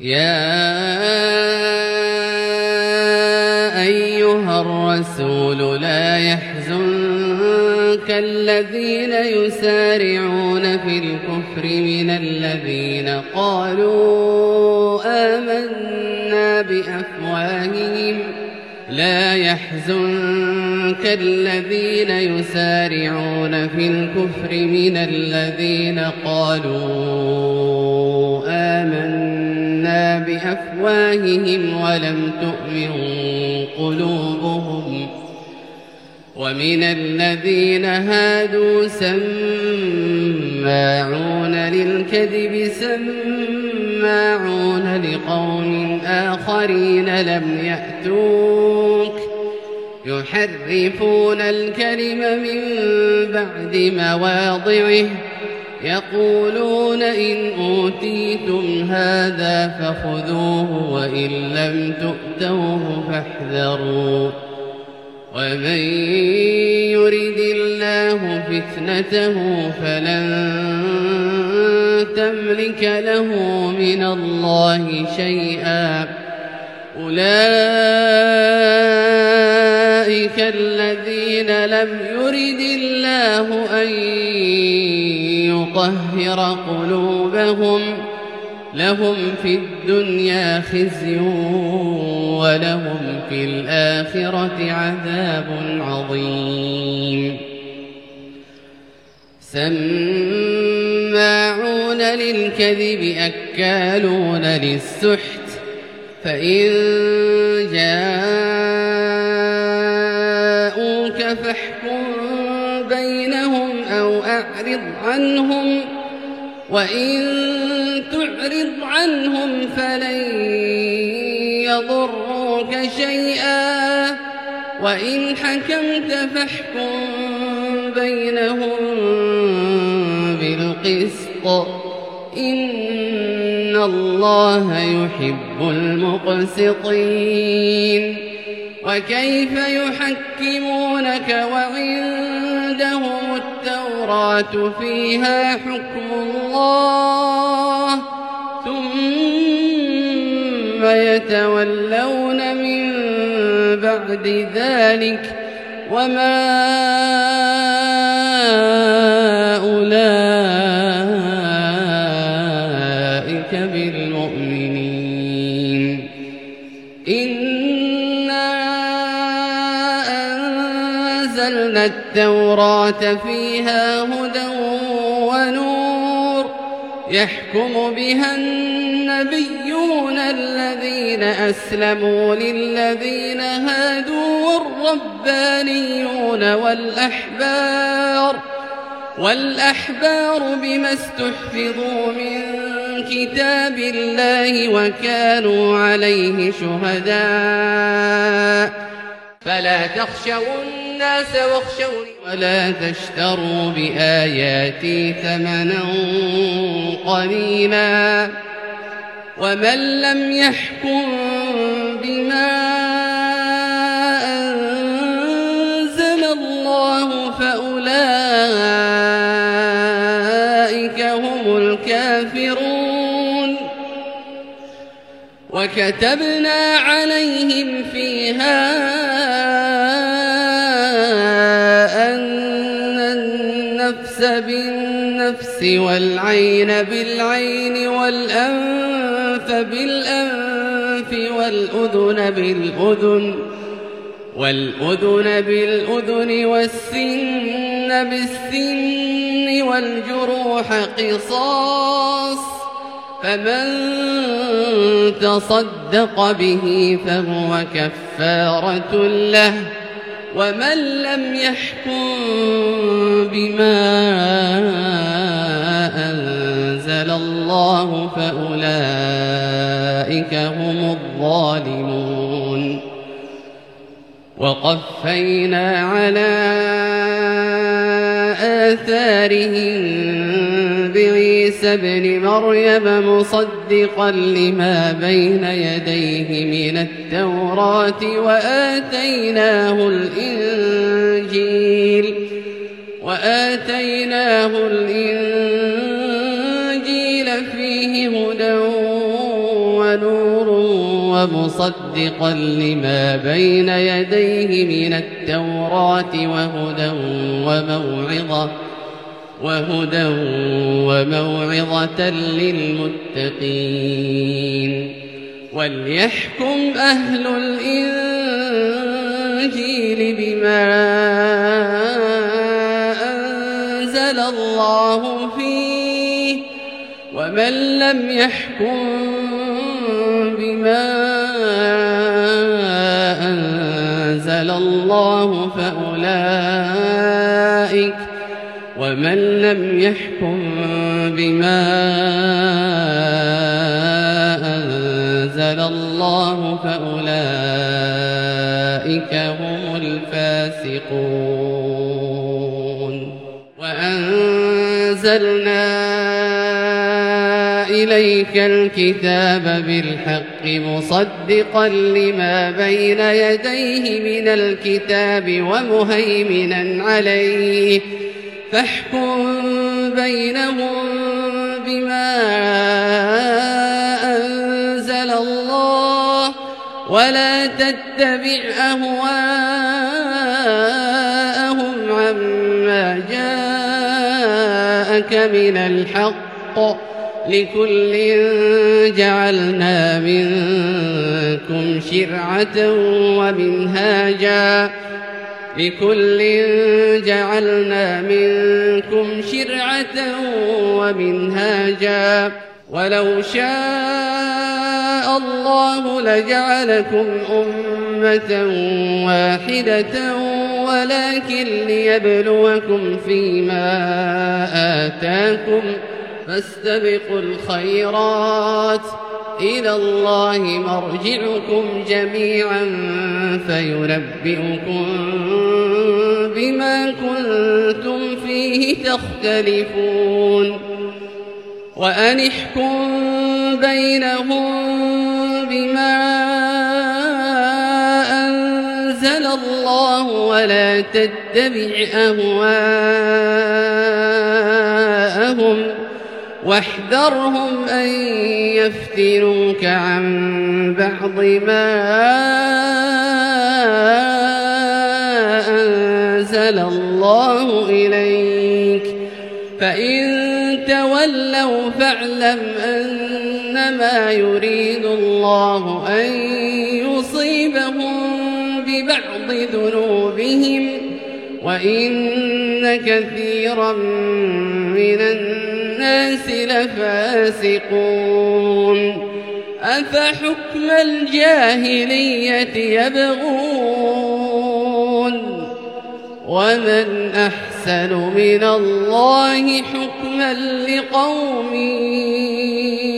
يا أيها الرسول لا يحزنك الذين يسارعون في الكفر من الذين قالوا آمنا بأفواههم لا يحزنك الذين يسارعون في الكفر من الذين قالوا آمنا بأفواههم ولم تؤمن قلوبهم ومن الذين هادوا سماعون للكذب سماعون لقوم آخرين لم يأتوك يحرفون الكلم من بعد مواضعه يقولون إن أوتيتم هذا فخذوه وإن لم تؤتوه فاحذروا ومن يرد الله فتنته فلن تملك له من الله شيئا أولئك الذين لم يرد الله أن يطهر قلوبهم لهم في الدنيا خزي ولهم في الآخرة عذاب عظيم سماعون للكذب أكالون للسحت فإن جاءوك فاحكم بينهم أو أعرض عنهم وإن تعرض عنهم فلن يضروك شيئا وإن حكمت فاحكم بينهم بالقسط إن الله يحب المقسطين وكيف يحكمونك وعندهم التوراة فيها حكم الله ثم يتولون من بعد ذلك وما أولئك بالمؤمنين إنا أنزلنا التوراة فيها هدى ونور يحكم بها النبيون الذين أسلموا للذين هادوا والربانيون والأحبار بما استحفظوا من كتاب الله وكانوا عليه شهداء فلا تخشوا الناس واخشوني ولا تشتروا بآياتي ثمنا قليلا ومن لم يحكم بما أنزل الله فأولئك هم الكافرون وكتبنا عليهم فيها أن النفس بالنفس والعين بالعين والأنف بالأنف والأذن بالأذن والسن بالسن والجروح قصاص فمن تصدق به فهو كفارة له ومن لم يحكم بما أنزل الله فأولئك هم الظالمون وقفينا على آثارهم بعيسى ابن مريم مصدقا لما بين يديه من التوراة وآتيناه الإنجيل فيه هدى ومصدقا لما بين يديه من التوراة وهدى وموعظة للمتقين. وليحكم أهل الإنجيل بما أنزل الله فيه، ومن لم يحكم بما أنزل الله فأولئك هم الفاسقون. وأنزلنا إليك الكتاب بالحق مصدقا لما بين يديه من الكتاب ومهيمنا عليه، فاحكم بينهم بما أنزل الله، ولا تتبع أهواءهم عما جاءك من الحق، لكل جعلنا منكم شرعة ومنهاجا، ولو شاء الله لجعلكم أمة واحدة، ولكن ليبلوكم فيما آتاكم، فاستبقوا الخيرات، إلى الله مرجعكم جميعا فينبئكم بما كنتم فيه تختلفون. وأن احكم بينهم بما أنزل الله، ولا تتبع أهواءهم، واحذرهم أن يفتنوك عن بعض ما أنزل الله إليك، فإن تولوا فاعلم أنما يريد الله أن يصيبهم ببعض ذنوبهم، وإن كثيرا من الناس لفاسقون. أفحكم الجاهلية يبغون، ومن أحسن من الله حكما لقوم